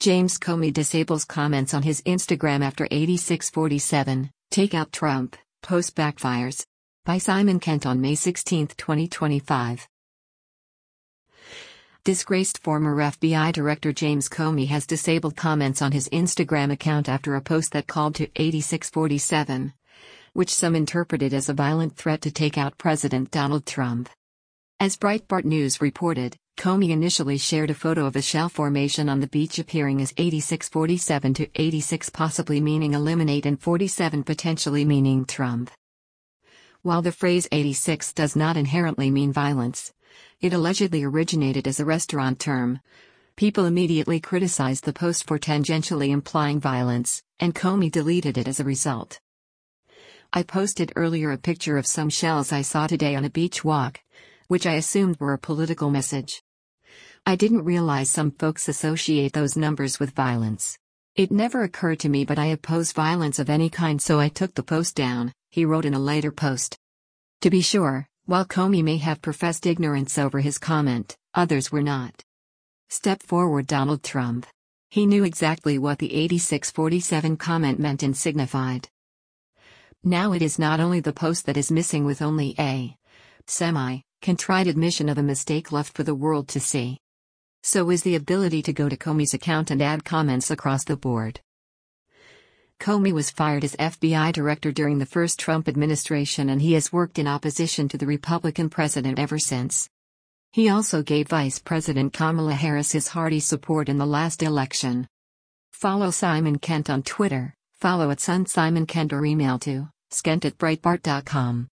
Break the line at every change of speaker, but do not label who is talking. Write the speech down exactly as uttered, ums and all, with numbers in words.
James Comey disables comments on his Instagram after eighty-six forty-seven, Take Out Trump, post backfires. By Simon Kent on May sixteenth, twenty twenty-five. Disgraced former F B I Director James Comey has disabled comments on his Instagram account after a post that called to eighty-six forty-seven, which some interpreted as a violent threat to take out President Donald Trump. As Breitbart News reported, Comey initially shared a photo of a shell formation on the beach appearing as eighty-six forty-seven to eighty-six, possibly meaning eliminate, and forty-seven potentially meaning Trump. While the phrase eighty-six does not inherently mean violence, it allegedly originated as a restaurant term. People immediately criticized the post for tangentially implying violence, and Comey deleted it as a result. I posted earlier a picture of some shells I saw today on a beach walk, which I assumed were a political message. I didn't realize some folks associate those numbers with violence. It never occurred to me, but I oppose violence of any kind, so I took the post down, he wrote in a later post. To be sure, while Comey may have professed ignorance over his comment, others were not. Step forward, Donald Trump. He knew exactly what the eighty-six forty-seven comment meant and signified. Now it is not only the post that is missing, with only a semi-contrite admission of a mistake left for the world to see. So is the ability to go to Comey's account and add comments across the board. Comey was fired as F B I director during the first Trump administration, and he has worked in opposition to the Republican president ever since. He also gave Vice President Kamala Harris his hearty support in the last election. Follow Simon Kent on Twitter, follow at Sun Simon Kent, or email to skent at breitbart dot com.